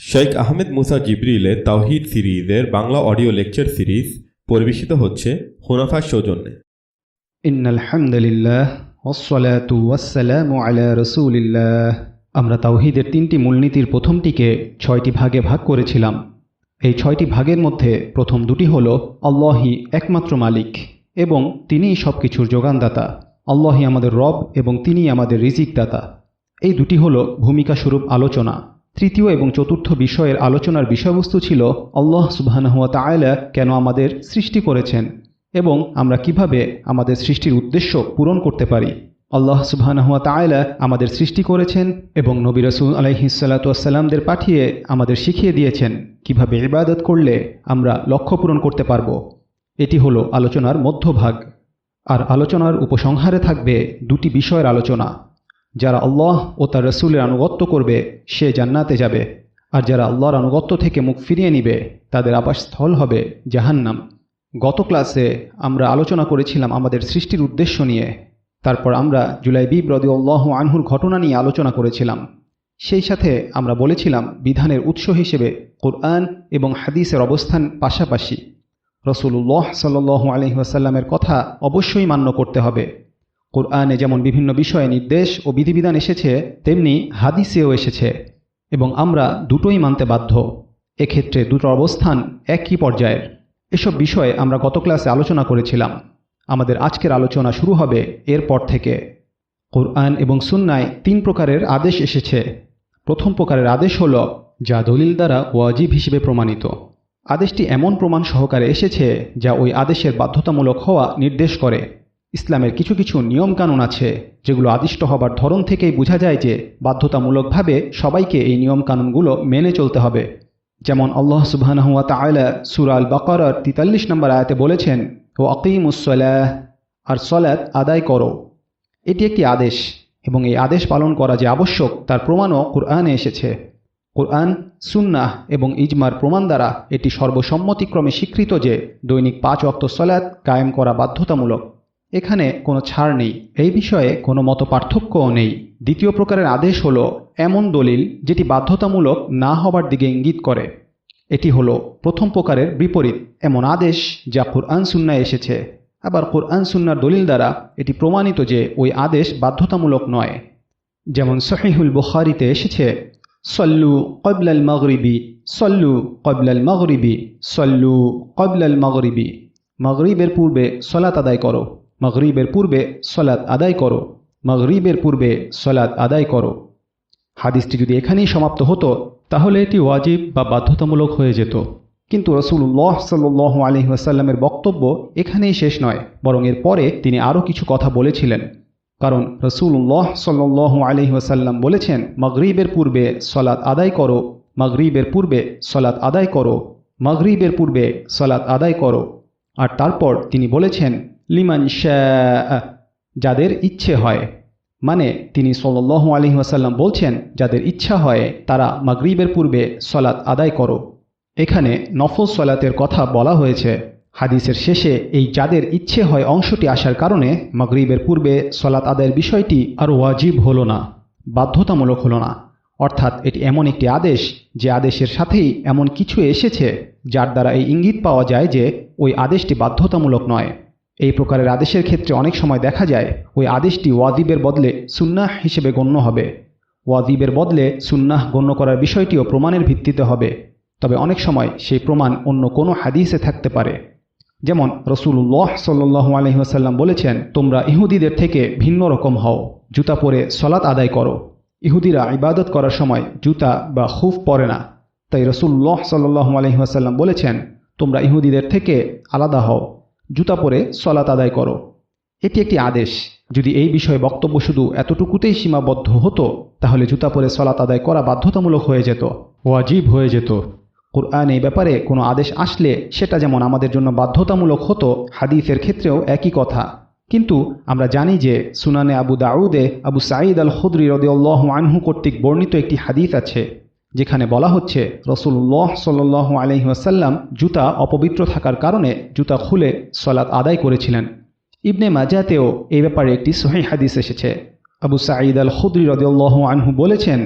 শেখ আহমেদ মুসা জিবরিলের তাওহীদ সিরিজের Bangla audio lecture series পরিবেশিত হচ্ছে হুনাফার সৌজন্যে। ইন্নাল হামদুলিল্লাহ ওয়াসসালাতু ওয়াসসালামু আলা রাসূলিল্লাহ। আমরা তাওহীদের তিনটি মূলনীতির প্রথমটিকে 6টি ভাগে ভাগ করেছিলাম। এই 6টি ভাগের মধ্যে প্রথম দুটি হল আল্লাহই একমাত্র মালিক এবং তিনিই সব কিছুর যোগানদাতা। আল্লাহই আমাদের রব এবং তিনিই আমাদের রিজিকদাতা। এই দুটি হল ভূমিকাস্বরূপ আলোচনা। তৃতীয় এবং চতুর্থ বিষয়ের আলোচনার বিষয়বস্তু ছিল আল্লাহ সুবহানাহু ওয়া তাআলা কেন আমাদের সৃষ্টি করেছেন এবং আমরা কিভাবে আমাদের সৃষ্টির উদ্দেশ্য পূরণ করতে পারি। আল্লাহ সুবহানাহু ওয়া তাআলা আমাদের সৃষ্টি করেছেন এবং নবী রাসূল আলাইহিস সালাতু ওয়াস সালামদের পাঠিয়ে আমাদের শিখিয়ে দিয়েছেন কিভাবে ইবাদত করলে আমরা লক্ষ্য পূরণ করতে পারব। এটি হলো আলোচনার মধ্যভাগ। আর আলোচনার উপসংহারে থাকবে দুটি বিষয়ের আলোচনা। যারা আল্লাহ ও তার রাসূলের আনুগত্য করবে সে জান্নাতে যাবে, আর যারা আল্লাহর আনুগত্য থেকে মুখ ফিরিয়ে নিবে তাদের আবাসস্থল হবে জাহান্নাম। গত ক্লাসে আমরা আলোচনা করেছিলাম আমাদের সৃষ্টির উদ্দেশ্য নিয়ে। তারপর আমরা জুলাইবিব রাদিয়াল্লাহু আনহুর ঘটনা নিয়ে আলোচনা করেছিলাম। সেই সাথে আমরা বলেছিলাম বিধানের উৎস হিসেবে কোরআন এবং হাদিসের অবস্থান পাশাপাশি। রাসূলুল্লাহ সাল্লাল্লাহু আলাইহি ওয়াসাল্লামের কথা অবশ্যই মান্য করতে হবে। কোরআনে যেমন বিভিন্ন বিষয়ে নির্দেশ ও বিধিবিধান এসেছে তেমনি হাদিসেও এসেছে এবং আমরা দুটোই মানতে বাধ্য। এক্ষেত্রে দুটো অবস্থান একই পর্যায়ের। এসব বিষয়ে আমরা গত ক্লাসে আলোচনা করেছিলাম। আমাদের আজকের আলোচনা শুরু হবে এরপর থেকে। কোরআন এবং সুন্নায় 3 প্রকারের আদেশ এসেছে। প্রথম প্রকারের আদেশ হল যা দলিল দ্বারা ওয়াজিব হিসেবে প্রমাণিত। আদেশটি এমন প্রমাণ সহকারে এসেছে যা ওই আদেশের বাধ্যতামূলক হওয়া নির্দেশ করে। ইসলামের কিছু কিছু নিয়মকানুন আছে যেগুলো আদিষ্ট হবার ধরন থেকেই বোঝা যায় যে বাধ্যতামূলকভাবে সবাইকে এই নিয়মকানুনগুলো মেনে চলতে হবে। যেমন আল্লাহ সুবহানাহু ওয়া তাআলা সূরা আল বাকারার 43 নম্বর আয়াতে বলেছেন, ও আকিমুস সালাহ, আর সলাত আদায় করো। এটি একটি আদেশ এবং এই আদেশ পালন করা যে আবশ্যক তার প্রমাণও কুরআনে এসেছে। কুরআন, সুন্নাহ এবং ইজমার প্রমাণ দ্বারা এটি সর্বসম্মতিক্রমে স্বীকৃত যে দৈনিক 5 ওয়াক্ত সলাত কায়েম করা বাধ্যতামূলক। এখানে কোনো ছাড় নেই, এই বিষয়ে কোনো মত পার্থক্যও নেই। দ্বিতীয় প্রকারের আদেশ হল এমন দলিল যেটি বাধ্যতামূলক না হবার দিকে ইঙ্গিত করে। এটি হলো প্রথম প্রকারের বিপরীত এমন আদেশ যা কুরআন সুন্নায় এসেছে। আবার কুরআন সুন্নার দলিল দ্বারা এটি প্রমাণিত যে ওই আদেশ বাধ্যতামূলক নয়। যেমন সহিহুল বুখারীতে এসেছে, সল্লু ক্বাবলাল মাগরিবি, সল্লু ক্বাবলাল মাগরিবি, সল্লু ক্বাবলাল মাগরিবি। মাগরিবের পূর্বে সলাত আদায় করো, মাগরিবের পূর্বে সলাত আদায় করো, মাগরিবের পূর্বে সলাত আদায় করো। হাদিসটি যদি এখানেই সমাপ্ত হতো তাহলে এটি ওয়াজিব বা বাধ্যতামূলক হয়ে যেত। কিন্তু রাসূলুল্লাহ সাল্লাল্লাহু আলাইহি ওয়াসাল্লামের বক্তব্য এখানেই শেষ নয়, বরং এর পরে তিনি আরও কিছু কথা বলেছিলেন। কারণ রাসূলুল্লাহ সাল্লাল্লাহু আলাইহি ওয়াসাল্লাম বলেছেন, মাগরিবের পূর্বে সলাত আদায় করো, মাগরিবের পূর্বে সলাত আদায় করো, মাগরিবের পূর্বে সলাত আদায় করো। আর তারপর তিনি বলেছেন, লিমান শাআ, যাদের ইচ্ছে হয়। মানে তিনি সাল্লাল্লাহু আলাইহি ওয়াসাল্লাম বলছেন যাদের ইচ্ছা হয় তারা মাগরিবের পূর্বে সলাত আদায় করো। এখানে নফল সলাতের কথা বলা হয়েছে। হাদিসের শেষে এই যাদের ইচ্ছে হয় অংশটি আসার কারণে মাগরিবের পূর্বে সলাত আদায়ের বিষয়টি আর ওয়াজিব হলো না, বাধ্যতামূলক হলো না। অর্থাৎ এটি এমন একটি আদেশ যে আদেশের সাথেই এমন কিছু এসেছে যার দ্বারা এই ইঙ্গিত পাওয়া যায় যে ওই আদেশটি বাধ্যতামূলক নয়। এই প্রকারের আদেশের ক্ষেত্রে অনেক সময় দেখা যায় ওই আদেশটি ওয়াজিবের বদলে সুন্নাহ হিসেবে গণ্য হবে। ওয়াজিবের বদলে সুন্নাহ গণ্য করার বিষয়টিও প্রমাণের ভিত্তিতে হবে। তবে অনেক সময় সেই প্রমাণ অন্য কোনো হাদিসে থাকতে পারে। যেমন রাসূলুল্লাহ সাল্লাল্লাহু আলাইহি ওয়াসাল্লাম বলেছেন, তোমরা ইহুদিদের থেকে ভিন্ন রকম হও, জুতা পরে সলাত আদায় করো। ইহুদিরা ইবাদত করার সময় জুতা বা খুফ পরে না। তাই রাসূলুল্লাহ সাল্লাল্লাহু আলাইহি ওয়াসাল্লাম বলেছেন, তোমরা ইহুদিদের থেকে আলাদা হও, জুতা পরে সলাত আদায় করো। এটি একটি আদেশ। যদি এই বিষয়ে বক্তব্য শুধু এতটুকুতেই সীমাবদ্ধ হতো তাহলে জুতা পরে সলাত আদায় করা বাধ্যতামূলক হয়ে যেত, ওয়াজিব হয়ে যেত। কুরআন এই ব্যাপারে কোনো আদেশ আসলে সেটা যেমন আমাদের জন্য বাধ্যতামূলক হতো, হাদিসের ক্ষেত্রেও একই কথা। কিন্তু আমরা জানি যে সুনানে আবু দাউদে আবু সাঈদ আল খুদরি রাদিয়াল্লাহু আনহু কর্তৃক বর্ণিত একটি হাদিস আছে যেখানে বলা হচ্ছে রাসূলুল্লাহ সাল্লাল্লাহু আলাইহি ওয়াসাল্লাম জুতা অপবিত্র থাকার কারণে জুতা খুলে সলাত আদায় করেছিলেন। ইবনে মাজাতেও এই ব্যাপারে একটি সহিহ হাদিস এসেছে। আবু সাঈদ আল খুদরি রাদিয়াল্লাহু আনহু বলেছেন,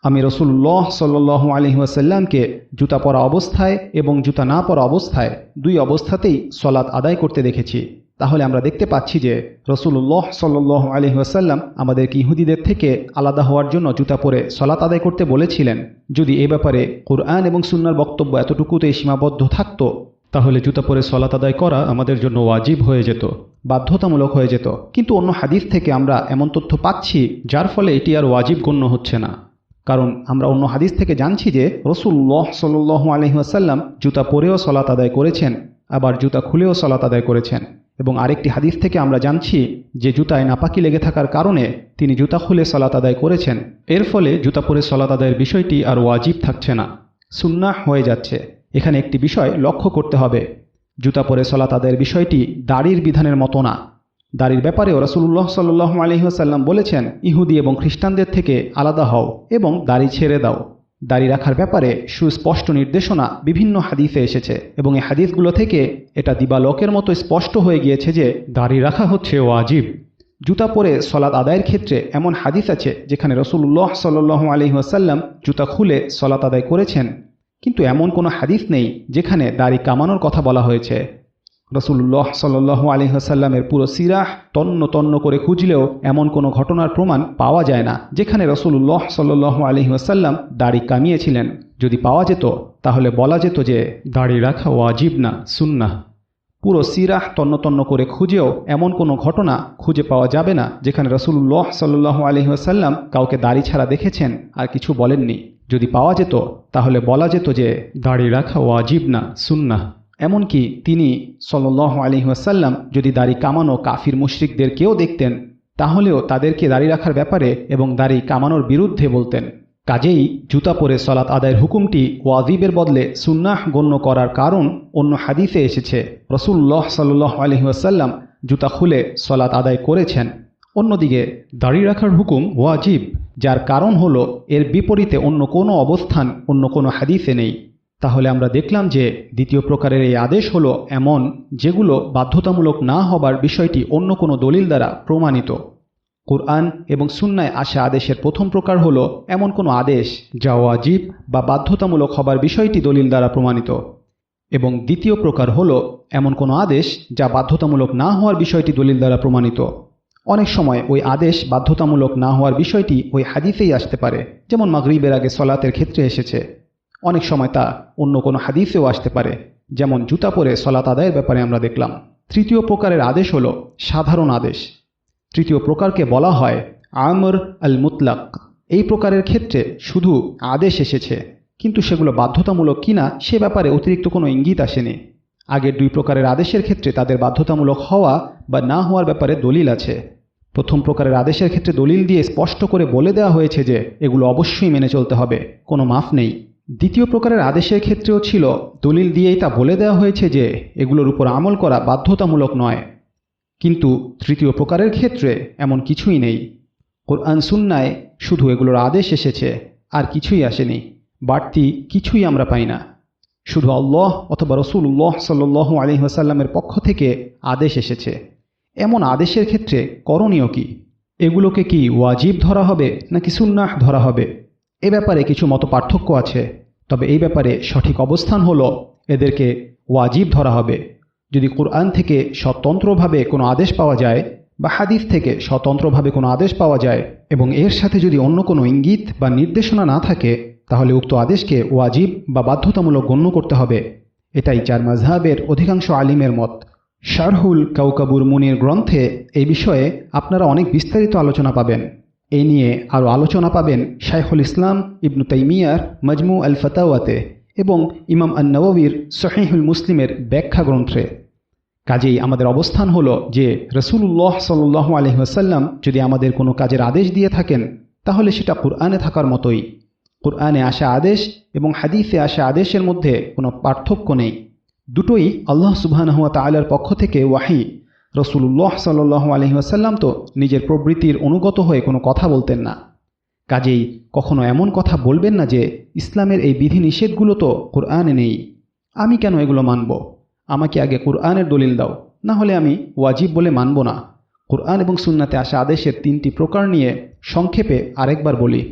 আমি রাসূলুল্লাহ সাল্লাল্লাহু আলাইহি ওয়াসাল্লামকে জুতা পরা অবস্থায় এবং জুতা না পরা অবস্থায় দুই অবস্থাতেই সলাত আদায় করতে দেখেছি। তাহলে আমরা দেখতে পাচ্ছি যে রাসূলুল্লাহ সাল্লাল্লাহু আলাইহি ওয়াসাল্লাম আমাদেরকে ইহুদিদের থেকে আলাদা হওয়ার জন্য জুতা পরে সলাত আদায় করতে বলেছিলেন। যদি এ ব্যাপারে কুরআন এবং সুন্নাহর বক্তব্য এতটুকুতেই সীমাবদ্ধ থাকতো, তাহলে জুতা পরে সলাত আদায় করা আমাদের জন্য ওয়াজিব হয়ে যেত, বাধ্যতামূলক হয়ে যেত। কিন্তু অন্য হাদিস থেকে আমরা এমন তথ্য পাচ্ছি যার ফলে এটি আর ওয়াজিব গণ্য হচ্ছে না। কারণ আমরা অন্য হাদিস থেকে জানছি যে রাসূলুল্লাহ সাল্লাল্লাহু আলাইহি ওয়াসাল্লাম জুতা পরেও সলাত আদায় করেছেন, আবার জুতা খুলেও সলাত আদায় করেছেন। এবং আরেকটি হাদিস থেকে আমরা জানছি যে জুতায় নাপাকি লেগে থাকার কারণে তিনি জুতা খুলে সলাত আদায় করেছেন। এর ফলে জুতা পরে সলাত আদায়ের বিষয়টি আর ওয়াজিব থাকছে না, সুন্নাহ হয়ে যাচ্ছে। এখানে একটি বিষয় লক্ষ্য করতে হবে, জুতা পরে সলাত আদায়ের বিষয়টি দাড়ির বিধানের মতো না। দাড়ির ব্যাপারেও রাসূলুল্লাহ সাল্লাল্লাহু আলাইহি ওয়াসাল্লাম বলেছেন, ইহুদি এবং খ্রিস্টানদের থেকে আলাদা হও এবং দাড়ি ছেড়ে দাও। দাড়ি রাখার ব্যাপারে সুস্পষ্ট নির্দেশনা বিভিন্ন হাদিসে এসেছে এবং এই হাদিসগুলো থেকে এটা দিবালোকের মতো স্পষ্ট হয়ে গিয়েছে যে দাড়ি রাখা হচ্ছে ওয়াজিব। জুতা পরে সলাত আদায়ের ক্ষেত্রে এমন হাদিস আছে যেখানে রাসূলুল্লাহ সাল্লাল্লাহু আলাইহি ওয়াসাল্লাম জুতা খুলে সলাত আদায় করেছেন, কিন্তু এমন কোনো হাদিস নেই যেখানে দাড়ি কামানোর কথা বলা হয়েছে। রাসূলুল্লাহ সাল্লাল্লাহু আলাইহি ওয়াসাল্লামের পুরো সিরাহ তন্ন তন্ন করে খুঁজলেও এমন কোনো ঘটনার প্রমাণ পাওয়া যায় না যেখানে রাসূলুল্লাহ সাল্লাল্লাহু আলাইহি ওয়াসাল্লাম দাড়ি কামিয়েছিলেন। যদি পাওয়া যেত তাহলে বলা যেত যে দাড়ি রাখা ওয়াজিব না, সুন্নাহ। পুরো সিরাহ তন্ন তন্ন করে খুঁজেও এমন কোনো ঘটনা খুঁজে পাওয়া যাবে না যেখানে রাসূলুল্লাহ সাল্লাল্লাহু আলাইহি ওয়াসাল্লাম কাউকে দাড়ি ছাড়া দেখেছেন আর কিছু বলেননি। যদি পাওয়া যেত তাহলে বলা যেত যে দাড়ি রাখা ওয়াজিব না, সুন্নাহ। এমনকি তিনি সাল্লাল্লাহু আলাইহি ওয়াসাল্লাম যদি দাড়ি কামানো কাফির মুশরিকদেরকেও দেখতেন তাহলেও তাদেরকে দাড়ি রাখার ব্যাপারে এবং দাড়ি কামানোর বিরুদ্ধে বলতেন। কাজেই জুতা পরে সলাত আদায়ের হুকুমটি ওয়াজিবের বদলে সুন্নাহ গণ্য করার কারণ অন্য হাদিসে এসেছে রাসূলুল্লাহ সাল্লাল্লাহু আলাইহি ওয়াসাল্লাম জুতা খুলে সলাত আদায় করেছেন। অন্যদিকে দাড়ি রাখার হুকুম ওয়াজিব, যার কারণ হলো এর বিপরীতে অন্য কোনো অবস্থান অন্য কোনো হাদিসে নেই। তাহলে আমরা দেখলাম যে দ্বিতীয় প্রকারের এই আদেশ হলো এমন যেগুলো বাধ্যতামূলক না হবার বিষয়টি অন্য কোনো দলিল দ্বারা প্রমাণিত। কুরআন এবং সুন্নায় আসা আদেশের প্রথম প্রকার হলো এমন কোনো আদেশ যা ওয়াজিব বা বাধ্যতামূলক হবার বিষয়টি দলিল দ্বারা প্রমাণিত, এবং দ্বিতীয় প্রকার হলো এমন কোনো আদেশ যা বাধ্যতামূলক না হওয়ার বিষয়টি দলিল দ্বারা প্রমাণিত। অনেক সময় ওই আদেশ বাধ্যতামূলক না হওয়ার বিষয়টি ওই হাদিসেই আসতে পারে, যেমন মাগরিবের আগে সলাতের ক্ষেত্রে এসেছে। অনেক সময় তা অন্য কোনো হাদিসেও আসতে পারে, যেমন জুতা পরে সলাত আদায়ের ব্যাপারে আমরা দেখলাম। তৃতীয় প্রকারের আদেশ হলো সাধারণ আদেশ। তৃতীয় প্রকারকে বলা হয় আমর আল মুতলাক। এই প্রকারের ক্ষেত্রে শুধু আদেশ এসেছে, কিন্তু সেগুলো বাধ্যতামূলক কিনা সে ব্যাপারে অতিরিক্ত কোনো ইঙ্গিত আসেনি। আগের দুই প্রকারের আদেশের ক্ষেত্রে তাদের বাধ্যতামূলক হওয়া বা না হওয়ার ব্যাপারে দলিল আছে। প্রথম প্রকারের আদেশের ক্ষেত্রে দলিল দিয়ে স্পষ্ট করে বলে দেওয়া হয়েছে যে এগুলো অবশ্যই মেনে চলতে হবে, কোনো মাফ নেই। দ্বিতীয় প্রকারের আদেশের ক্ষেত্রেও ছিল, দলিল দিয়েই তা বলে দেওয়া হয়েছে যে এগুলোর উপর আমল করা বাধ্যতামূলক নয়। কিন্তু তৃতীয় প্রকারের ক্ষেত্রে এমন কিছুই নেই। কুরআন সুন্নায় শুধু এগুলোর আদেশ এসেছে, আর কিছুই আসেনি, বাড়তি কিছুই আমরা পাই না। শুধু আল্লাহ অথবা রাসূলুল্লাহ সাল্লাল্লাহু আলাইহি ওয়াসাল্লামের পক্ষ থেকে আদেশ এসেছে। এমন আদেশের ক্ষেত্রে করণীয় কি? এগুলোকে কি ওয়াজিব ধরা হবে নাকি সুন্নাহ ধরা হবে? এ ব্যাপারে কিছু মত পার্থক্য আছে, তবে এই ব্যাপারে সঠিক অবস্থান হলো এদেরকে ওয়াজিব ধরা হবে। যদি কুরআন থেকে স্বতন্ত্রভাবে কোনো আদেশ পাওয়া যায় বা হাদিস থেকে স্বতন্ত্রভাবে কোনো আদেশ পাওয়া যায় এবং এর সাথে যদি অন্য কোনো ইঙ্গিত বা নির্দেশনা না থাকে, তাহলে উক্ত আদেশকে ওয়াজিব বা বাধ্যতামূলক গণ্য করতে হবে। এটাই চার মাযহাবের অধিকাংশ আলিমের মত। শারহুল কাউকাবুর মুনির গ্রন্থে এই বিষয়ে আপনারা অনেক বিস্তারিত আলোচনা পাবেন। এই নিয়ে আরও আলোচনা পাবেন শাইখুল ইসলাম ইবনু তাইমিয়ার মাজমু আল ফাতাওয়াতে এবং ইমাম আন-নওয়ীর সহিহুল মুসলিমের ব্যাখ্যা গ্রন্থে। কাজেই আমাদের অবস্থান হলো যে রাসূলুল্লাহ সাল্লাল্লাহু আলাইহি ওয়াসাল্লাম যদি আমাদের কোনো কাজের আদেশ দিয়ে থাকেন, তাহলে সেটা কুরআনে থাকার মতোই। কুরআনে আসা আদেশ এবং হাদিসে আসা আদেশের মধ্যে কোনো পার্থক্য নেই। দুটোই আল্লাহ সুবহানাহু ওয়া তাআলার পক্ষ থেকে ওয়াহি। রাসূলুল্লাহ সাল্লাল্লাহু আলাইহি ওয়াসাল্লাম তো নিজের প্রবৃত্তির অনুগত হয়ে কোনো কথা বলতেন না। কাজেই কখনো এমন কথা বলবেন না যে ইসলামের এই বিধিনিষেধগুলো তো কুরআনে নেই, আমি কেন এগুলো মানব? আমাকে আগে কুরআনের দলিল দাও, না হলে আমি ওয়াজিব বলে মানব না। কুরআন এবং সুন্নাতে আসা আদেশের তিনটি প্রকার নিয়ে সংক্ষেপে আরেকবার বলি।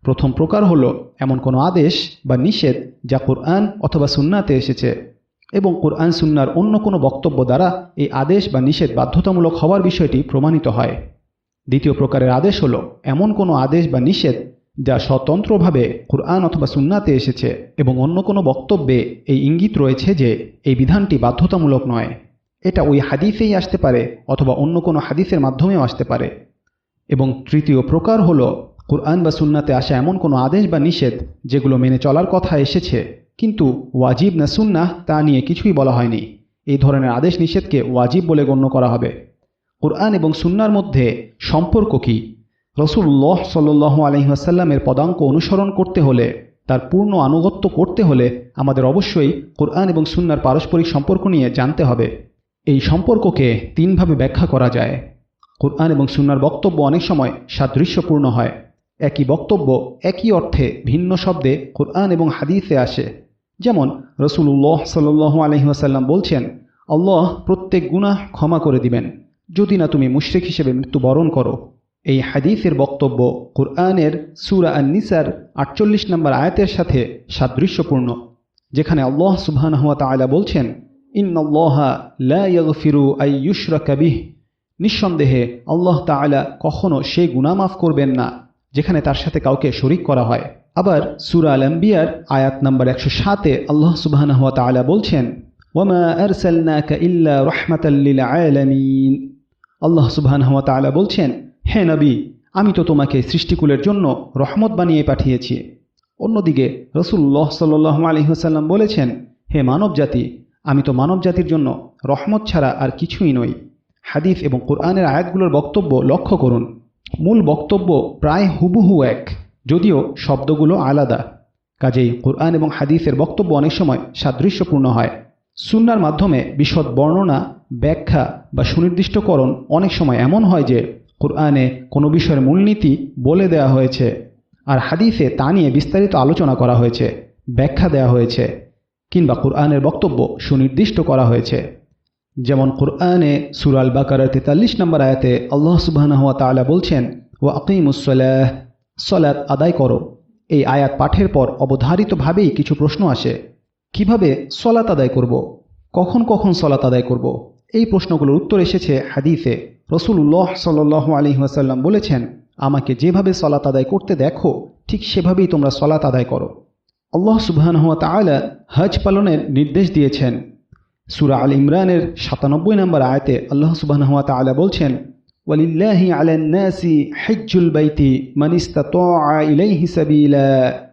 প্রথম প্রকার হলো এমন কোনো আদেশ বা নিষেধ যা কোরআন অথবা সুন্নাতে এসেছে এবং কোরআন সুন্নার অন্য কোনো বক্তব্য দ্বারা এই আদেশ বা নিষেধ বাধ্যতামূলক হওয়ার বিষয়টি প্রমাণিত হয়। দ্বিতীয় প্রকারের আদেশ হলো এমন কোনো আদেশ বা নিষেধ যা স্বতন্ত্রভাবে কোরআন অথবা সুন্নাতে এসেছে এবং অন্য কোনো বক্তব্যে এই ইঙ্গিত রয়েছে যে এই বিধানটি বাধ্যতামূলক নয়। এটা ওই হাদিসেই আসতে পারে অথবা অন্য কোনো হাদিসের মাধ্যমেও আসতে পারে। এবং তৃতীয় প্রকার হলো কোরআন বা সুন্নাতে আসা এমন কোনো আদেশ বা নিষেধ যেগুলো মেনে চলার কথা এসেছে কিন্তু ওয়াজিব না সুন্নাহ তা নিয়ে কিছুই বলা হয়নি। এই ধরনের আদেশ নিষেধকে ওয়াজিব বলে গণ্য করা হবে। কোরআন এবং সুন্নার মধ্যে সম্পর্ক কী? রাসূলুল্লাহ সাল্লাল্লাহু আলাইহি ওয়াসাল্লামের পদাঙ্ক অনুসরণ করতে হলে, তার পূর্ণ আনুগত্য করতে হলে আমাদের অবশ্যই কোরআন এবং সুন্নার পারস্পরিক সম্পর্ক নিয়ে জানতে হবে। এই সম্পর্ককে তিনভাবে ব্যাখ্যা করা যায়। কোরআন এবং সুন্নার বক্তব্য অনেক সময় সাদৃশ্যপূর্ণ হয়। একই বক্তব্য একই অর্থে ভিন্ন শব্দে কোরআন এবং হাদিসে আসে। যেমন রাসূলুল্লাহ সাল্লাল্লাহু আলাইহি ওয়াসাল্লাম বলছেন, আল্লাহ প্রত্যেক গুনাহ ক্ষমা করে দিবেন যদি না তুমি মুশরিক হিসেবে মৃত্যুবরণ করো। এই হাদিসের বক্তব্য কোরআনের সূরা আন-নিসার ৪৮ নম্বর আয়াতের সাথে সাদৃশ্যপূর্ণ, যেখানে আল্লাহ সুবহানাহু ওয়া তাআলা বলছেন, ইন্নাল্লাহা লা ইয়াগফিরু আন ইউশরাকা বিহি, নিঃসন্দেহে আল্লাহ তাআলা কখনো সেই গুনাহ মাফ করবেন না যেখানে তার সাথে কাউকে শরীক করা হয়। আবার সূরা আল-আম্বিয়ার আয়াত নম্বর ১০৭-এ আল্লাহ সুবহানাহু ওয়া তাআলা বলছেন, ওয়ামা আরসালনাকা ইল্লা রাহমাতাল লিল আলামিন। আল্লাহ সুবহানাহু ওয়া তাআলা বলছেন, হে নবী, আমি তো তোমাকে সৃষ্টিকুলের জন্য রহমত বানিয়ে পাঠিয়েছি। অন্যদিকে রাসূলুল্লাহ সাল্লাল্লাহু আলাইহি ওয়াসাল্লাম বলেছেন, হে মানবজাতি, আমি তো মানবজাতির জন্য রহমত ছাড়া আর কিছুই নই। হাদিস এবং কোরআনের আয়াতগুলোর বক্তব্য লক্ষ্য করুন। মূল বক্তব্য প্রায় হুবহু এক, যদিও শব্দগুলো আলাদা। কাজেই কোরআন এবং হাদিসের বক্তব্য অনেক সময় সাদৃশ্যপূর্ণ হয়। সুন্নার মাধ্যমে বিশদ বর্ণনা, ব্যাখ্যা বা সুনির্দিষ্টকরণ অনেক সময় এমন হয় যে কোরআনে কোনো বিষয়ের মূলনীতি বলে দেওয়া হয়েছে আর হাদিসে তা নিয়ে বিস্তারিত আলোচনা করা হয়েছে, ব্যাখ্যা দেওয়া হয়েছে, কিংবা কোরআনের বক্তব্য সুনির্দিষ্ট করা হয়েছে। যেমন কোরআনে সূরা আল বাকারার ৪৩ নম্বর আয়াতে আল্লাহ সুবহানাহু ওয়া তাআলা বলছেন, ওয়া আকিমুস সালাহ, সালাত আদায় করো। এই আয়াত পাঠের পর অবধারিতভাবেই কিছু প্রশ্ন আসে। কিভাবে সালাত আদায় করব? কখন কখন সালাত আদায় করব? এই প্রশ্নগুলোর উত্তর এসেছে হাদিসে। রাসূলুল্লাহ সাল্লাল্লাহু আলাইহি ওয়াসাল্লাম বলেছেন, আমাকে যেভাবে সালাত আদায় করতে দেখো ঠিক সেভাবেই তোমরা সালাত আদায় করো। আল্লাহ সুবহানাহু ওয়া তাআলা হজ পালনের নির্দেশ দিয়েছেন। সূরা আল ইমরানের ৯৭ নম্বর আয়াতে আল্লাহ সুবহানাহু ওয়া তাআলা বলছেন, ওয়ালিল্লাহি আলান নাসি হিজ্জুল বাইতি মান ইসতাতাআ ইলাইহি সাবিলা।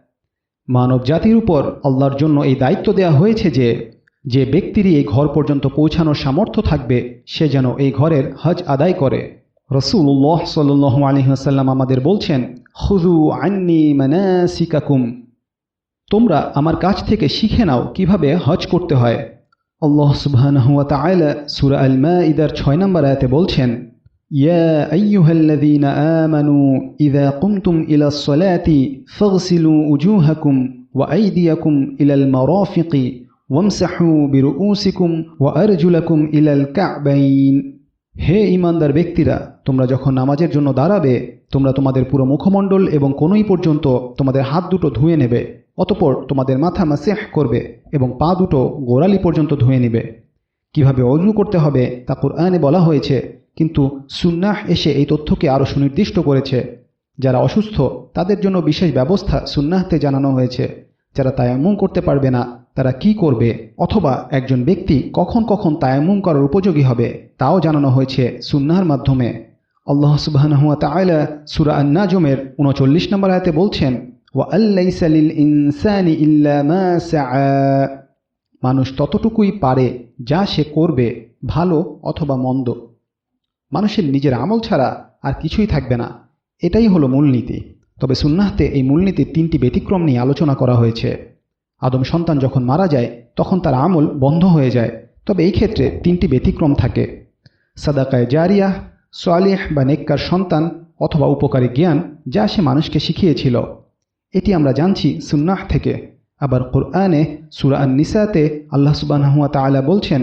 মানব জাতির উপর আল্লাহর জন্য এই দায়িত্ব দেওয়া হয়েছে যে যে ব্যক্তিরই এই ঘর পর্যন্ত পৌঁছানোর সামর্থ্য থাকবে সে যেন এই ঘরের হজ আদায় করে। রাসূলুল্লাহ সাল্লাল্লাহু আলাইহি ওয়াসাল্লাম আমাদের বলছেন, খুযু আন্নী মানাসিকাকুম, তোমরা আমার কাছ থেকে শিখে নাও কিভাবে হজ করতে হয়। আল্লাহ সুবহানাহু ওয়া তাআলা সূরা আল মাঈদার ৬ নম্বর আয়াতে বলছেন, ইয়া আইয়ুহাল্লাযীনা আমানু ইযা কুমতুম ইলাস সালাতি ফাগসিলু উজুহাকুম ওয়া আইদিয়াকুম ইলাল মারাফিকি ওয়ামসাহু বিরুউসিকুম ওয়া আরজুলাকুম ইলাল কা'বাইন। হে ঈমানদার ব্যক্তিরা, তোমরা যখন নামাজের জন্য দাঁড়াবে তোমরা তোমাদের পুরো মুখমণ্ডল এবং কোনই পর্যন্ত তোমাদের হাত দুটো ধুয়ে নেবে, অতঃপর তোমাদের মাথা মাসিহ করবে এবং পা দুটো গোড়ালি পর্যন্ত ধুয়ে নেবে। কিভাবে ওযু করতে হবে তা কোরআনে বলা হয়েছে, কিন্তু সুন্নাহ এসে এই তথ্যকে আরও সুনির্দিষ্ট করেছে। যারা অসুস্থ তাদের জন্য বিশেষ ব্যবস্থা সুন্নাহতে জানানো হয়েছে। যারা তায়াম্মুম করতে পারবে না তারা কি করবে, অথবা একজন ব্যক্তি কখন কখন তায়াম্মুম করার উপযোগী হবে তাও জানানো হয়েছে সুন্নাহর মাধ্যমে। আল্লাহ সুবহানাহু ওয়া তাআলা সূরা আন-নাজমের ৩৯ নম্বর আয়াতে বলছেন, ওয়া আল্লাইসা লিল ইনসানি ইল্লা মা সাআ, মানুষ ততটুকুই পারে যা সে করবে, ভালো অথবা মন্দ। মানুষের নিজের আমল ছাড়া আর কিছুই থাকবে না, এটাই হলো মূলনীতি। তবে সুন্নাহতে এই মূলনীতির ৩টি ব্যতিক্রম নিয়ে আলোচনা করা হয়েছে। আদম সন্তান যখন মারা যায় তখন তার আমল বন্ধ হয়ে যায়, তবে এই ক্ষেত্রে ৩টি ব্যতিক্রম থাকে। সাদাকায়ে জারিয়া, সালেহ বা নেককার সন্তান অথবা উপকারী জ্ঞান যা সে মানুষকে শিখিয়েছিল। এটি আমরা জানছি সুন্নাহ থেকে। আবার কোরআনে সূরা আন-নিসাতে আল্লাহ সুবহানাহু ওয়া তাআলা বলছেন,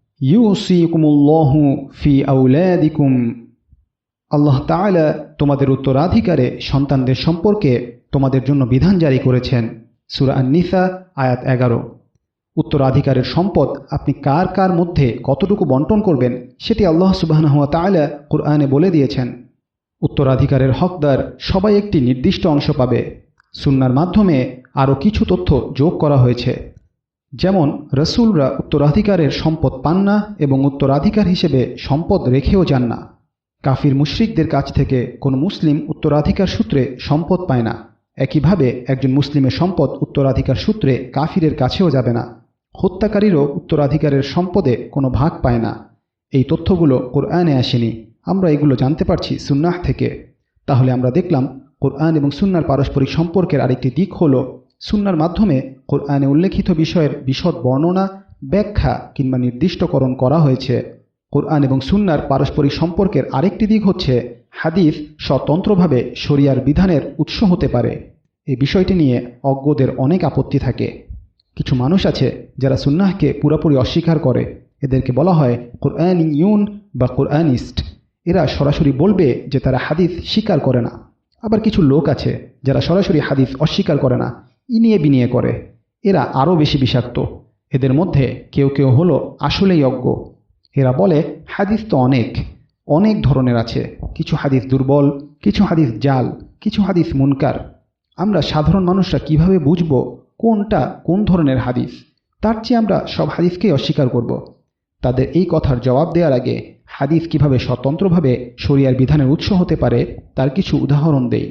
ইউসিকুমুল্লাহু ফি আওলাদিকুম, আল্লাহ তাআলা তোমাদের উত্তরাধিকারে সন্তানদের সম্পর্কে তোমাদের জন্য বিধান জারি করেছেন। সূরা আন-নিসা আয়াত 11। উত্তরাধিকারের সম্পদ আপনি কার কার মধ্যে কতটুকু বন্টন করবেন সেটি আল্লাহ সুবহানাহু ওয়া তাআলা কুরআনে বলে দিয়েছেন। উত্তরাধিকারের হকদার সবাই একটি নির্দিষ্ট অংশ পাবে। সুন্নাহর মাধ্যমে আরও কিছু তথ্য যোগ করা হয়েছে, যেমন রাসূলরা উত্তরাধিকারের সম্পদ পান না এবং উত্তরাধিকার হিসেবে সম্পদ রেখেও যান না। কাফির মুশরিকদের কাছ থেকে কোনো মুসলিম উত্তরাধিকার সূত্রে সম্পদ পায় না। একইভাবে একজন মুসলিমের সম্পদ উত্তরাধিকার সূত্রে কাফিরের কাছেও যাবে না। হত্যাকারীরও উত্তরাধিকারের সম্পদে কোনো ভাগ পায় না। এই তথ্যগুলো কোরআনে আসেনি, আমরা এগুলো জানতে পারছি সুন্নাহ থেকে। তাহলে আমরা দেখলাম কোরআন এবং সুন্নাহর পারস্পরিক সম্পর্কের আরেকটি দিক হলো সুন্নাহর মাধ্যমে কোরআনে উল্লেখিত বিষয়ের বিশদ বর্ণনা, ব্যাখ্যা কিংবা নির্দিষ্টকরণ করা হয়েছে। কোরআন এবং সুন্নাহর পারস্পরিক সম্পর্কের আরেকটি দিক হচ্ছে হাদিস স্বতন্ত্রভাবে শরিয়ার বিধানের উৎস হতে পারে। এই বিষয়টি নিয়ে অজ্ঞদের অনেক আপত্তি থাকে। কিছু মানুষ আছে যারা সুন্নাহকে পুরোপুরি অস্বীকার করে। এদেরকে বলা হয় কোরআনিয়ুন বা কোরআনিস্ট। এরা সরাসরি বলবে যে তারা হাদিস স্বীকার করে না। আবার কিছু লোক আছে যারা সরাসরি হাদিস অস্বীকার করে না, ইনিয়ে বিনিয়ে করে। এরা আরও বেশি বিষাক্ত। এদের মধ্যে কেউ কেউ হলো আসলেই অজ্ঞ। এরা বলে হাদিস তো অনেক ধরনের আছে, কিছু হাদিস দুর্বল, কিছু হাদিস জাল, কিছু হাদিস মুনকার। আমরা সাধারণ মানুষরা কিভাবে বুঝব কোনটা কোন ধরনের হাদিস? তার চেয়ে আমরা সব হাদিসকেই অস্বীকার করব। তাদের এই কথার জবাব দেওয়ার আগে হাদিস কিভাবে স্বতন্ত্রভাবে শরিয়ার বিধানের উৎস হতে পারে তার কিছু উদাহরণ দেই।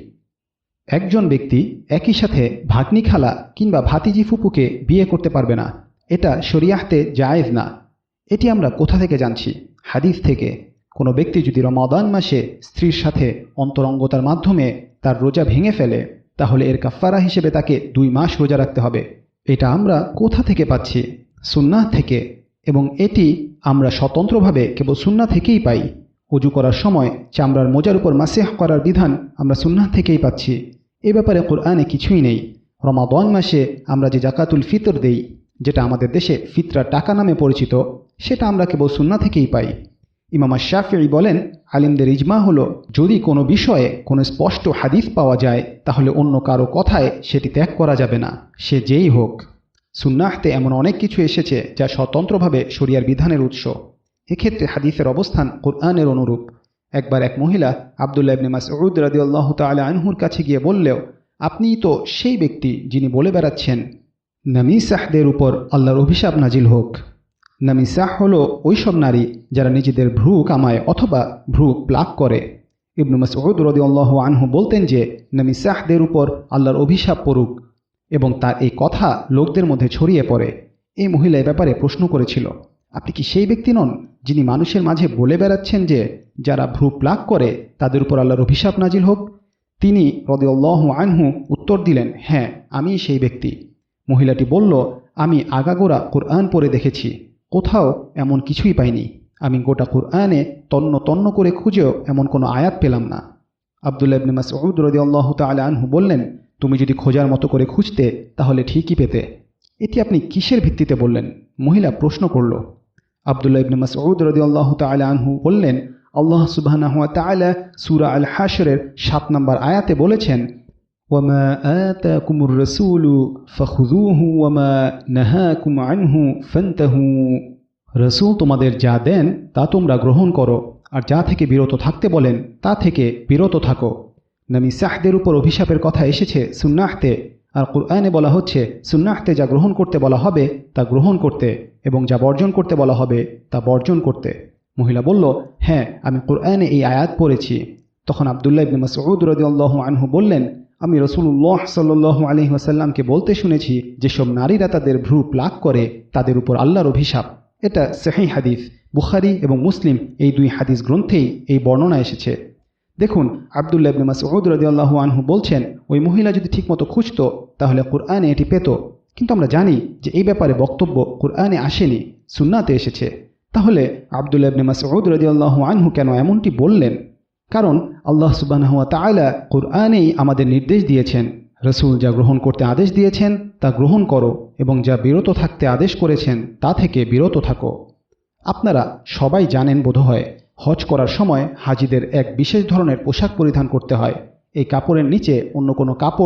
একজন ব্যক্তি একই সাথে ভাগ্নি খালা কিংবা ভাতিজি ফুপুকে বিয়ে করতে পারবে না। এটা শরিয়াহতে জায়েজ না। এটি আমরা কোথা থেকে জানছি? হাদিস থেকে। কোনো ব্যক্তি যদি রমাদান মাসে স্ত্রীর সাথে অন্তরঙ্গতার মাধ্যমে তার রোজা ভেঙে ফেলে, তাহলে এর কাফারা হিসেবে তাকে 2 মাস রোজা রাখতে হবে। এটা আমরা কোথা থেকে পাচ্ছি? সুন্নাহ থেকে। এবং এটি আমরা স্বতন্ত্রভাবে কেবল সুন্নাহ থেকেই পাই। ওযু করার সময় চামড়ার মোজার উপর মাসেহ করার বিধান আমরা সুন্নাহ থেকেই পাচ্ছি। এ ব্যাপারে কোরআনে কিছুই নেই। রমাদান মাসে আমরা যে জাকাতুল ফিতর দেই, যেটা আমাদের দেশে ফিতরা টাকা নামে পরিচিত, সেটা আমরা কেবল সুন্নাহ থেকেই পাই। ইমাম শাফিঈ বলেন, আলিমদের ইজমা হলো যদি কোনো বিষয়ে কোনো স্পষ্ট হাদিস পাওয়া যায় তাহলে অন্য কারো কথায় সেটি ত্যাগ করা যাবে না, সে যেই হোক। সুন্নাহতে এমন অনেক কিছু এসেছে যা স্বতন্ত্রভাবে শরিয়ার বিধানের উৎস। এক্ষেত্রে হাদিসের অবস্থান কোরআনের অনুরূপ। একবার এক মহিলা আব্দুল্লাহ ইবনে মাসউদ রাদিয়াল্লাহু তাআলা আনহুর কাছে গিয়ে বললেও, আপনিই তো সেই ব্যক্তি যিনি বলে বেড়াচ্ছেন নামিসাহদের উপর আল্লাহর অভিশাপ নাজিল হোক। নামিসাহ হলো ওই সব নারী যারা নিজেদের ভ্রু কামায় অথবা ভ্রু প্লাক করে। ইবনে মাসউদ রাদিয়াল্লাহু আনহু বলতেন যে নামিসাহদের উপর আল্লাহর অভিশাপ পড়ুক, এবং তার এই কথা লোকদের মধ্যে ছড়িয়ে পড়ে। এই মহিলা এ ব্যাপারে প্রশ্ন করেছিল, আপনি কি সেই ব্যক্তি নন যিনি মানুষের মাঝে বলে বেড়াচ্ছেন যে যারা ভ্রু প্লাক করে তাদের উপর আল্লাহর অভিশাপ নাজিল হোক? তিনি রাদিয়াল্লাহু আনহু উত্তর দিলেন, হ্যাঁ, আমি সেই ব্যক্তি। মহিলাটি বলল, আমি আগাগোড়া কোরআন পড়ে দেখেছি, কোথাও এমন কিছুই পাইনি। আমি গোটা কোরআনে তন্ন তন্ন করে খুঁজেও এমন কোনো আয়াত পেলাম না। আব্দুল্লাহ ইবনে মাসউদ রাদিয়াল্লাহু তাআলা আনহু বললেন, তুমি যদি খোঁজার মতো করে খুঁজতে তাহলে ঠিকই পেতে। এটি আপনি কিসের ভিত্তিতে বললেন? মহিলা প্রশ্ন করল। আব্দুল্লাহ ইবনে মাসউদ রাদিয়াল্লাহু তাআলা আনহু বললেন, আল্লাহ সুবহানাহু ওয়া তাআলা সূরা আল হাশরের 7 নম্বর আয়াতে বলেছেন, ওয়ামা আতাকুমুর রাসূলু ফাখুযুহু ওয়ামা নাহাকুম আনহু ফান্তাহু। রাসূল তোমাদের যা দেন তা তোমরা গ্রহণ করো, আর যা থেকে বিরত থাকতে বলেন তা থেকে বিরত থাকো। নামিসাহদের উপর অভিশাপের কথা এসেছে সুন্নাহতে, আর কুরআনে বলা হচ্ছে সুন্নাহতে যা গ্রহণ করতে বলা হবে তা গ্রহণ করতে, এবং যা বর্জন করতে বলা হবে তা বর্জন করতে। মহিলা বলল, হ্যাঁ, আমি কুরআনে এই আয়াত পড়েছি। তখন আব্দুল্লাহ ইবনে মাসউদ রাদিয়াল্লাহু আনহু বললেন, আমি রাসূলুল্লাহ সাল্লাল্লাহু আলাইহি ওয়াসাল্লামকে বলতে শুনেছি যেসব নারীরা তাদের ভ্রু প্লাক করে তাদের উপর আল্লাহর অভিশাপ। এটা সহিহ হাদিস। বুখারী এবং মুসলিম এই 2 হাদিস গ্রন্থেই এই বর্ণনা এসেছে। দেখুন, আব্দুল্লাহ ইবনে মাসউদ রাদিয়াল্লাহু আনহু বলছেন, ওই মহিলা যদি ঠিকমতো খুঁজত তাহলে কুরআনে এটি পেত। কিন্তু আমরা জানি যে এই ব্যাপারে বক্তব্য কুরআনে আসেনি, সুন্নাতে এসেছে। তাহলে আব্দুল্লাহ ইবনে মাসউদ রাদিয়াল্লাহু আনহু কেন এমনটি বললেন? কারণ আল্লাহ সুবহানাহু ওয়া তাআলা কুরআনেই আমাদের নির্দেশ দিয়েছেন, রাসূল যা গ্রহণ করতে আদেশ দিয়েছেন তা গ্রহণ করো, এবং যা বিরত থাকতে আদেশ করেছেন তা থেকে বিরত থাকো। আপনারা সবাই জানেন বোধহয়, হজ করার সময় হাজিদের এক বিশেষ ধরনের পোশাক পরিধান করতে হয়। এই কাপড়ের নিচে অন্য কোনো কাপড়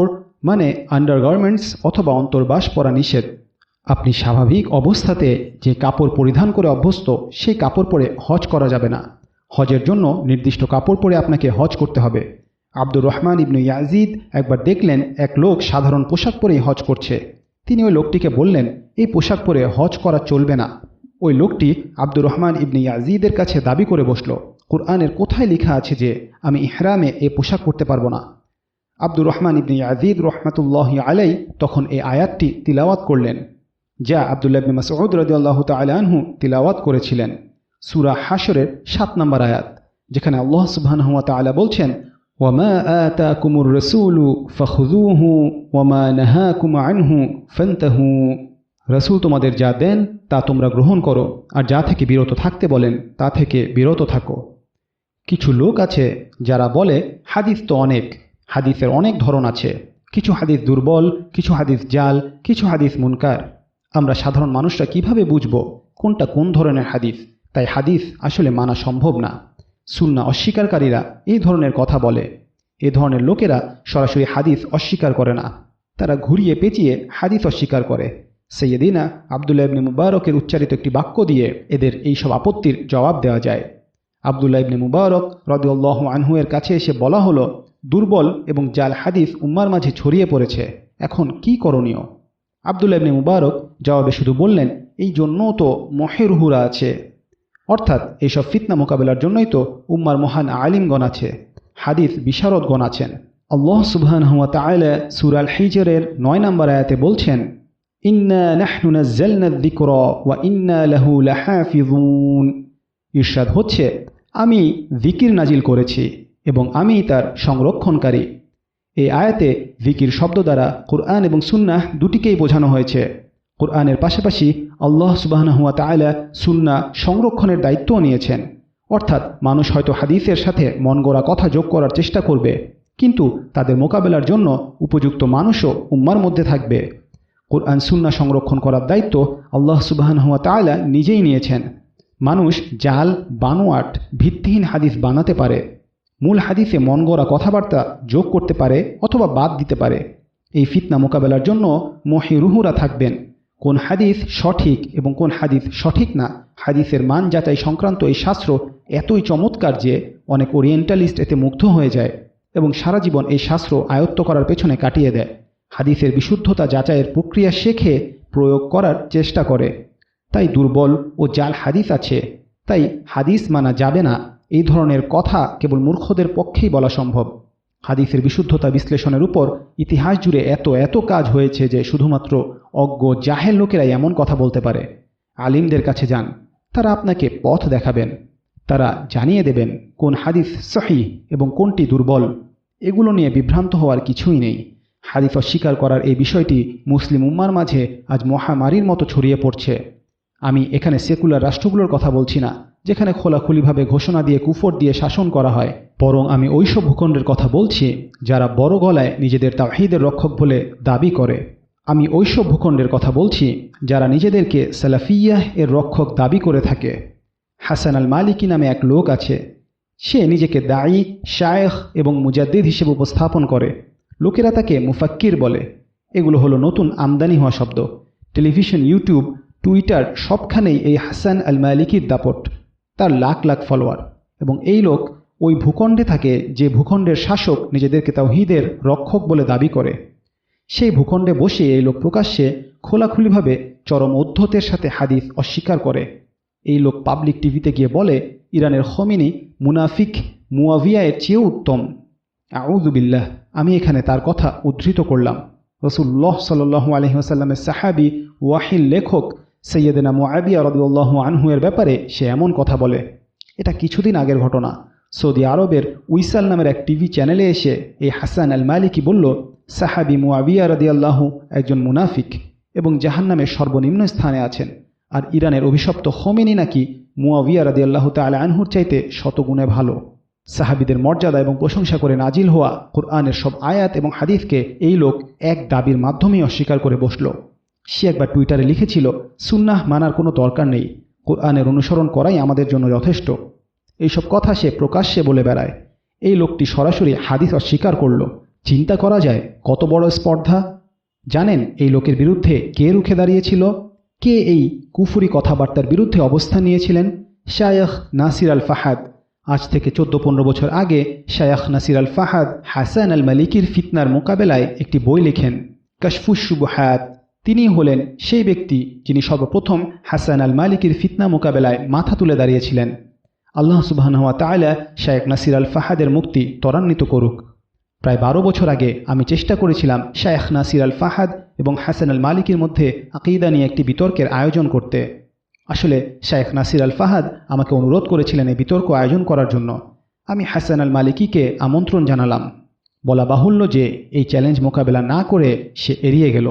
মানে আন্ডারগার্মেন্টস অথবা অন্তর্বাস পরা নিষেধ। আপনি স্বাভাবিক অবস্থাতে যে কাপড় পরিধান করে অভ্যস্ত সেই কাপড় পরে হজ করা যাবে না। হজের জন্য নির্দিষ্ট কাপড় পরে আপনাকে হজ করতে হবে। আব্দুর রহমান ইবনু ইয়াজিদ একবার দেখলেন এক লোক সাধারণ পোশাক পরেই হজ করছে। তিনি ওই লোকটিকে বললেন, এই পোশাক পরে হজ করা চলবে না। ওই লোকটি আব্দুর রহমান ইবনে ইয়াজিদের কাছে দাবি করে বসল, কুরআনের কোথায় লেখা আছে যে আমি ইহরামে এই পোশাক পরতে পারবো না? আব্দুর রহমান ইবনে ইয়াজিদ রহমাতুল্লাহি আলাই তখন এই আয়াতটি তিলাওয়াত করলেন, যা আব্দুল্লাহ ইবনে মাসউদ রাদিয়াল্লাহু তাআলা আনহু তিলাওয়াত করেছিলেন। সূরা হাশরের ৭ নম্বর আয়াত, যেখানে আল্লাহ সুবহানাহু ওয়া তাআলা বলছেন, ওয়ামা আতাকুমুর রাসূলু ফাখুযূহু ওয়ামা নাহাকুম আনহু ফান্তাহু। রাসূল তোমাদের যা দেন তা তোমরা গ্রহণ করো, আর যা থেকে বিরত থাকতে বলেন তা থেকে বিরত থাকো। কিছু লোক আছে যারা বলে হাদিস তো অনেক, হাদিসের অনেক ধরন আছে, কিছু হাদিস দুর্বল, কিছু হাদিস জাল, কিছু হাদিস মুনকার। আমরা সাধারণ মানুষরা কিভাবে বুঝব কোনটা কোন ধরনের হাদিস? তাই হাদিস আসলে মানা সম্ভব না। সুন্নাহ অস্বীকারীরা এই ধরনের কথা বলে। এ ধরনের লোকেরা সরাসরি হাদিস অস্বীকার করে না, তারা ঘুরিয়ে পেঁচিয়ে হাদিস অস্বীকার করে। সৈয়দিনা আবদুল্লাহ ইবনে মুবারকের উচ্চারিত একটি বাক্য দিয়ে এদের এইসব আপত্তির জবাব দেওয়া যায়। আবদুল্লাহ ইবনে মুবারক রাদিয়াল্লাহু আনহু এর কাছে এসে বলা হলো, দুর্বল এবং জাল হাদিস উম্মার মাঝে ছড়িয়ে পড়েছে, এখন কি করণীয়? আবদুল্লাহ ইবনে মুবারক জবাবে শুধু বললেন, এই জন্যও তো মহেরুহুরা আছে, অর্থাৎ এইসব ফিতনা মোকাবেলার জন্যই তো উম্মার মহান আলিমগণ আছে, হাদিস বিশারদগণ আছেন। আল্লাহ সুবহানাহু ওয়া তাআলা সূরা আল হিজরের ৯ নম্বর আয়াতে বলছেন, ইন্না নাহনু নাযালনা যিকরা ওয়া ইন্না লাহু লাহাফিজুন। ইরশাদ হচ্ছে, আমি যিকির নাজিল করেছি এবং আমি তার সংরক্ষণকারী। এই আয়াতে যিকির শব্দ দ্বারা কুরআন এবং সুন্নাহ দুটিকেই বোঝানো হয়েছে। কুরআনের পাশাপাশি আল্লাহ সুবহানাহু ওয়া তাআলা সুন্নাহ সংরক্ষণের দায়িত্বও নিয়েছেন। অর্থাৎ মানুষ হয়তো হাদিসের সাথে মন গড়া কথা যোগ করার চেষ্টা করবে, কিন্তু তাদের মোকাবেলার জন্য উপযুক্ত মানুষও উম্মার মধ্যে থাকবে। কুরআন সুন্নাহ সংরক্ষণ করার দায়িত্ব আল্লাহ সুবহানাহু ওয়া তাআলা নিজেই নিয়েছেন। মানুষ জাল, বানোয়াট, ভিত্তিহীন হাদিস বানাতে পারে, মূল হাদিসে মন গড়া কথাবার্তা যোগ করতে পারে অথবা বাদ দিতে পারে। এই ফিতনা মোকাবেলার জন্য মহিরুহুরা থাকবেন। কোন হাদিস সঠিক এবং কোন হাদিস সঠিক না, হাদিসের মান যাচাই সংক্রান্ত এই শাস্ত্র এতই চমৎকার যে অনেক ওরিয়েন্টালিস্ট এতে মুগ্ধ হয়ে যায় এবং সারা জীবন এই শাস্ত্র আয়ত্ত করার পেছনে কাটিয়ে দেয়। হাদিসের বিশুদ্ধতা যাচাইয়ের প্রক্রিয়া শেখে প্রয়োগ করার চেষ্টা করে। তাই দুর্বল ও জাল হাদিস আছে, তাই হাদিস মানা যাবে না, এই ধরনের কথা কেবল মূর্খদের পক্ষেই বলা সম্ভব। হাদিসের বিশুদ্ধতা বিশ্লেষণের উপর ইতিহাস জুড়ে এত কাজ হয়েছে যে শুধুমাত্র অজ্ঞ জাহেল লোকেরাই এমন কথা বলতে পারে। আলিমদের কাছে যান, তারা আপনাকে পথ দেখাবেন, তারা জানিয়ে দেবেন কোন হাদিস সহিহ এবং কোনটি দুর্বল। এগুলো নিয়ে বিভ্রান্ত হওয়ার কিছুই নেই। হাদিস অস্বীকার করার এই বিষয়টি মুসলিম উম্মার মাঝে আজ মহামারীর মতো ছড়িয়ে পড়ছে। আমি এখানে সেকুলার রাষ্ট্রগুলোর কথা বলছি না, যেখানে খোলাখুলিভাবে ঘোষণা দিয়ে কুফর দিয়ে শাসন করা হয়, বরং আমি ওইসব ভূখণ্ডের কথা বলছি যারা বড় গলায় নিজেদের তাওহীদের রক্ষক বলে দাবি করে। আমি ওইসব ভূখণ্ডের কথা বলছি যারা নিজেদেরকে সালাফিয়াহ এর রক্ষক দাবি করে থাকে। হাসান আল মালিকি নামে এক লোক আছে, সে নিজেকে দায়ী, শায়েখ এবং মুজাদ্দিদ হিসেবে উপস্থাপন করে। লোকেরা তাকে মুফাক্কির বলে। এগুলো হলো নতুন আমদানি হওয়া শব্দ। টেলিভিশন, ইউটিউব, টুইটার সবখানেই এই হাসান আল মালিকির দাপট। তার লাখ লাখ ফলোয়ার, এবং এই লোক ওই ভূখণ্ডে থাকে যে ভূখণ্ডের শাসক নিজেদেরকে তাওহীদের রক্ষক বলে দাবি করে। সেই ভূখণ্ডে বসে এই লোক প্রকাশ্যে খোলাখুলিভাবে চরম উদ্ধতের সাথে হাদিস অস্বীকার করে। এই লোক পাবলিক টিভিতে গিয়ে বলে ইরানের খমিনি মুনাফিক মুয়াবিয়া এর চেয়েও উত্তম। আউযু বিল্লাহ, আমি এখানে তার কথা উদ্ধৃত করলাম। রাসূলুল্লাহ সাল্লাল্লাহু আলাইহি ওয়াসাল্লামের সাহাবী ওয়াহির লেখক সৈয়দনা মুআবিয়া রাদিয়াল্লাহু আনহু এর ব্যাপারে সে এমন কথা বলে। এটা কিছুদিন আগের ঘটনা। সৌদি আরবের উইসাল নামের এক টিভি চ্যানেলে এসে এই হাসান আল মালিকি বলল, সাহাবী মুআবিয়া রাদিয়াল্লাহু একজন মুনাফিক এবং জাহান্নামের সর্বনিম্ন স্থানে আছেন, আর ইরানের অভিশপ্ত খোমেনি নাকি মুআবিয়া রাদিয়াল্লাহু তাআলা আনহুর চাইতে শতগুণে ভালো। সাহাবীদের মর্যাদা এবং প্রশংসা করে নাজিল হওয়া কুরআনের সব আয়াত এবং হাদিসকে এই লোক এক দাবির মাধ্যমেই অস্বীকার করে বসল। সে একবার টুইটারে লিখেছিল, সুন্নাহ মানার কোনো দরকার নেই, কুরআনের অনুসরণ করাই আমাদের জন্য যথেষ্ট। এইসব কথা সে প্রকাশ্যে বলে বেড়ায়। এই লোকটি সরাসরি হাদিস অস্বীকার করল। চিন্তা করা যায় কত বড় স্পর্ধা। জানেন এই লোকের বিরুদ্ধে কে রুখে দাঁড়িয়েছিল? কে এই কুফুরি কথাবার্তার বিরুদ্ধে অবস্থান নিয়েছিলেন? শায়খ নাসির আল ফাহাদ। আজ থেকে 14-15 বছর আগে শায়খ নাসির আল ফাহাদ হাসান আল মালিকির ফিতনার মোকাবেলায় একটি বই লেখেন, কাশফুশ শুবহাত। তিনি হলেন সেই ব্যক্তি যিনি সর্বপ্রথম হাসান আল মালিকির ফিতনা মোকাবেলায় মাথা তুলে দাঁড়িয়েছিলেন। আল্লাহ সুবহানাহু ওয়া তাআলা শায়খ নাসির আল ফাহাদের মুক্তি ত্বরান্বিত করুক। প্রায় 12 বছর আগে আমি চেষ্টা করেছিলাম শায়খ নাসির আল ফাহাদ এবং হাসান আল মালিকির মধ্যে আকীদা নিয়ে একটি বিতর্কের আয়োজন করতে। আসলে শায়খ নাসির আল ফাহাদ আমাকে অনুরোধ করেছিলেন এই বিতর্ক আয়োজন করার জন্য। আমি হাসান আল মালিকিকে আমন্ত্রণ জানালাম। বলা বাহুল্য যে এই চ্যালেঞ্জ মোকাবেলা না করে সে এড়িয়ে গেল।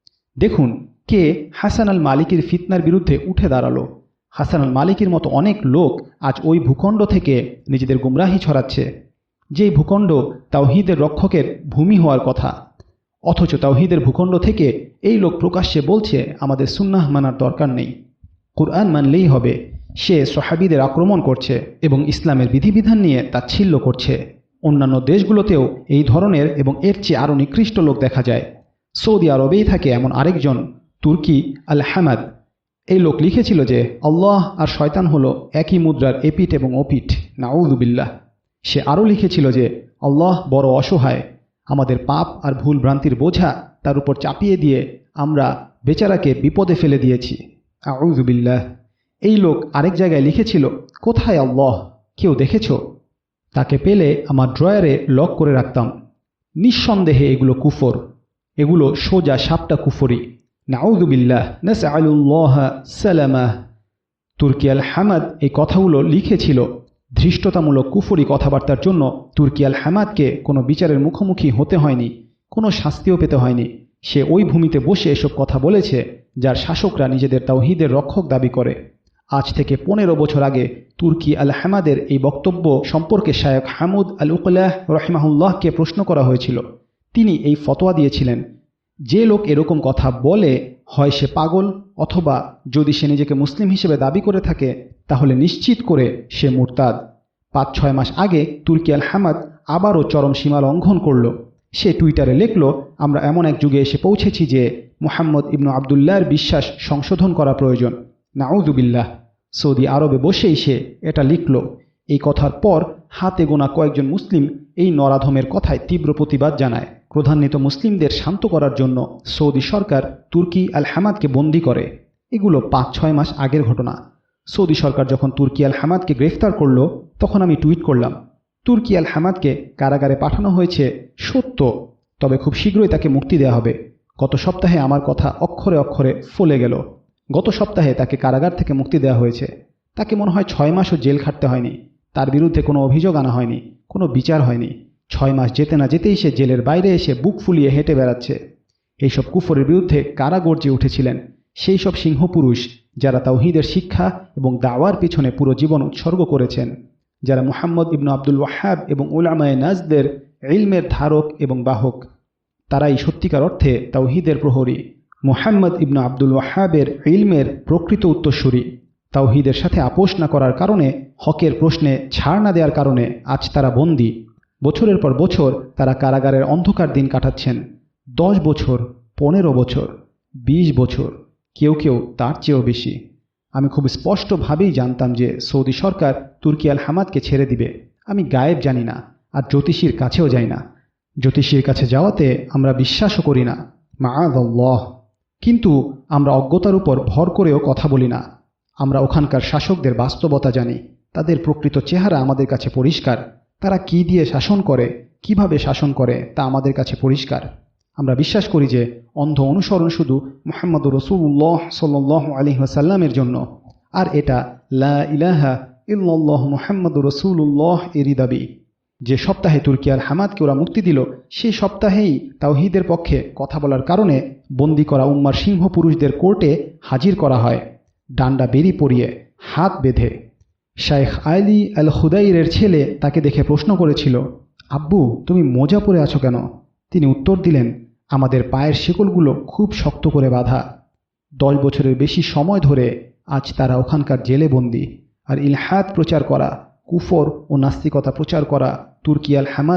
দেখুন কে হাসান আল মালিকির ফিতনার বিরুদ্ধে উঠে দাঁড়ালো। হাসান আল মালিকির মতো অনেক লোক আজ ওই ভূখণ্ড থেকে নিজেদের গুমরাহি ছড়াচ্ছে, যেই ভূখণ্ড তাওহীদের রক্ষকের ভূমি হওয়ার কথা। অথচ তাওহীদের ভূখণ্ড থেকে এই লোক প্রকাশ্যে বলছে আমাদের সুন্নাহ মানার দরকার নেই, কুরআন মানলেই হবে। সে সাহাবীদের আক্রমণ করছে এবং ইসলামের বিধিবিধান নিয়ে তাচ্ছিল্য করছে। অন্যান্য দেশগুলোতেও এই ধরনের এবং এর চেয়ে আরও নিকৃষ্ট লোক দেখা যায়। সৌদি আরবেই থাকে এমন আরেকজন তুর্কি আল হামাদ। এই লোক লিখেছিল যে আল্লাহ আর শয়তান হলো একই মুদ্রার এপিঠ এবং ওপিঠ, নাউযু বিল্লাহ। সে আরও লিখেছিল যে আল্লাহ বড় অসহায়, আমাদের পাপ আর ভুল ভ্রান্তির বোঝা তার উপর চাপিয়ে দিয়ে আমরা বেচারাকে বিপদে ফেলে দিয়েছি, আউযু বিল্লাহ। এই লোক আরেক জায়গায় লিখেছিল, কোথায় আল্লাহ, কেউ দেখেছ? তাকে পেলে আমার ড্রয়ারে লক করে রাখতাম। নিঃসন্দেহে এগুলো কুফর, এগুলো সোজা সাপটা কুফরি, নাউযু বিল্লাহ, নাসআলুল্লাহ সালামাহ। তুর্কি আল হামাদ এই কথাগুলো লিখেছিল। ধৃষ্টতামূলক কুফরি কথাবার্তার জন্য তুর্কি আল হামাদকে কোনো বিচারের মুখোমুখি হতে হয়নি, কোনো শাস্তিও পেতে হয়নি। সে ওই ভূমিতে বসে এসব কথা বলেছে যার শাসকরা নিজেদের তাওহীদের রক্ষক দাবি করে। আজ থেকে 15 বছর আগে তুর্কি আল হামাদের এই বক্তব্য সম্পর্কে শায়খ হামুদ আল উকলাহ রহিমাহুল্লাহকে প্রশ্ন করা হয়েছিল। তিনি এই ফতোয়া দিয়েছিলেন, যে লোক এরকম কথা বলে হয় সে পাগল, অথবা যদি সে নিজেকে মুসলিম হিসেবে দাবি করে থাকে তাহলে নিশ্চিত করে সে মুরতাদ। 5-6 মাস আগে তুর্কি আল হামাদ আবারও চরম সীমা লঙ্ঘন করল। সে টুইটারে লিখল, আমরা এমন এক যুগে এসে পৌঁছেছি যে মুহাম্মদ ইবনু আবদুল্লাহর বিশ্বাস সংশোধন করা প্রয়োজন, নাউযু বিল্লাহ। সৌদি আরবে বসেই সে এটা লিখল। এই কথার পর হাতে গোনা কয়েকজন মুসলিম এই নরাধমের কথায় তীব্র প্রতিবাদ জানায়। ক্রোধান্বিত মুসলিমদের শান্ত করার জন্য সৌদি সরকার তুর্কি আল হামাদকে বন্দী করে। এগুলো 5-6 মাস আগের ঘটনা। সৌদি সরকার যখন তুর্কি আল হামাদকে গ্রেফতার করল তখন আমি টুইট করলাম, তুর্কি আল হামাদকে কারাগারে পাঠানো হয়েছে সত্য, তবে খুব শীঘ্রই তাকে মুক্তি দেওয়া হবে। গত সপ্তাহে আমার কথা অক্ষরে অক্ষরে ফলে গেল। গত সপ্তাহে তাকে কারাগার থেকে মুক্তি দেওয়া হয়েছে। তাকে মনে হয় 6 মাসও জেল খাটতে হয়নি। তার বিরুদ্ধে কোনো অভিযোগ আনা হয়নি, কোনো বিচার হয়নি। 6 মাস যেতে না যেতেই সে জেলের বাইরে এসে বুক ফুলিয়ে হেঁটে বেড়াচ্ছে। এইসব কুফরের বিরুদ্ধে কারা গর্জে উঠেছিলেন? সেই সব সিংহপুরুষ যারা তাওহীদের শিক্ষা এবং দাওয়ার পিছনে পুরো জীবন উৎসর্গ করেছেন, যারা মুহাম্মদ ইবনু আব্দুল ওয়াহাব এবং উলামায়ে নাজদের ইলমের ধারক এবং বাহক। তারাই সত্যিকার অর্থে তাওহীদের প্রহরী। মুহাম্মদ ইবনু আব্দুল ওয়াহাবের ইলমের প্রকৃত উত্তরসূরি। তাওহীদের সাথে আপোষ না করার কারণে, হকের প্রশ্নে ছাড় না দেওয়ার কারণে আজ তারা বন্দী। বছরের পর বছর তারা কারাগারের অন্ধকার দিন কাটাচ্ছেন। 10 বছর, 15 বছর, 20 বছর, কেউ কেউ তার চেয়েও বেশি। আমি খুব স্পষ্টভাবেই জানতাম যে সৌদি সরকার তুর্কি আল হামাদকে ছেড়ে দিবে। আমি গায়েব জানি না, আর জ্যোতিষীর কাছেও যাই না। জ্যোতিষীর কাছে যাওয়াতে আমরা বিশ্বাসও করি না, মাআযাল্লাহ। কিন্তু আমরা অজ্ঞতার উপর ভর করেও কথা বলি না। আমরা ওখানকার শাসকদের বাস্তবতা জানি। তাদের প্রকৃত চেহারা আমাদের কাছে পরিষ্কার। তারা কি দিয়ে শাসন করে, কিভাবে শাসন করে তা আমাদের কাছে পরিষ্কার। আমরা বিশ্বাস করি যে অন্ধ অনুসরণ শুধু মুহাম্মদুর রাসূলুল্লাহ সাল্লাল্লাহু আলাইহি ওয়াসাল্লামের জন্য, আর এটা লা ইলাহা ইল্লাল্লাহ মুহাম্মদুর রাসূলুল্লাহ এরই দাবি। যে সপ্তাহে তুর্কি আল হামাদকে ওরা মুক্তি দিল, সেই সপ্তাহেই তাওহীদের পক্ষে কথা বলার কারণে বন্দি করা উম্মার সিংহ পুরুষদের কোর্টে হাজির করা হয়, ডান্ডা বেরি পরিয়ে, হাত বেঁধে। শাইখ আলী আল খুদাইরের ছেলে তাকে দেখে প্রশ্ন করেছিল, আব্বু তুমি মোজা পরে আছো কেন? তিনি উত্তর দিলেন, আমাদের পায়ের শেকলগুলো খুব শক্ত করে বাঁধা। 10 বছরের বেশি সময় ধরে আজ তারা ওখানকার জেলে বন্দী। আর ইলহাদ প্রচার করা, কুফর ও নাস্তিকতা প্রচার করা তুর্কি আল হামাদরা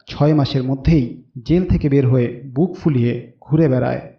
6 মাসের মধ্যেই জেল থেকে বের হয়ে বুক ফুলিয়ে ঘুরে বেড়ায়।